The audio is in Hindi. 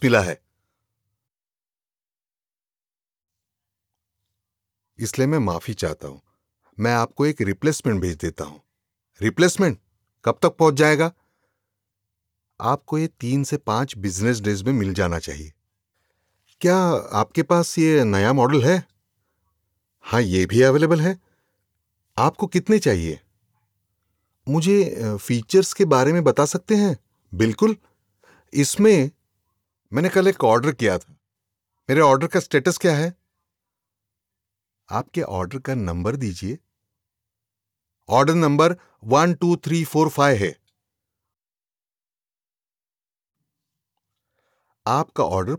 मिला है, इसलिए मैं माफी चाहता हूं। मैं आपको एक रिप्लेसमेंट भेज देता हूं। रिप्लेसमेंट कब तक पहुंच जाएगा? आपको ये 3 से 5 बिजनेस डेज में मिल जाना चाहिए। क्या आपके पास ये नया मॉडल है? हाँ, ये भी अवेलेबल है। आपको कितने चाहिए? मुझे फीचर्स के बारे में बता सकते हैं? बिल्कुल। इसमें मैंने कल एक ऑर्डर किया था। मेरे ऑर्डर का स्टेटस क्या है? आपके ऑर्डर का नंबर दीजिए। ऑर्डर नंबर 12345 है। आपका ऑर्डर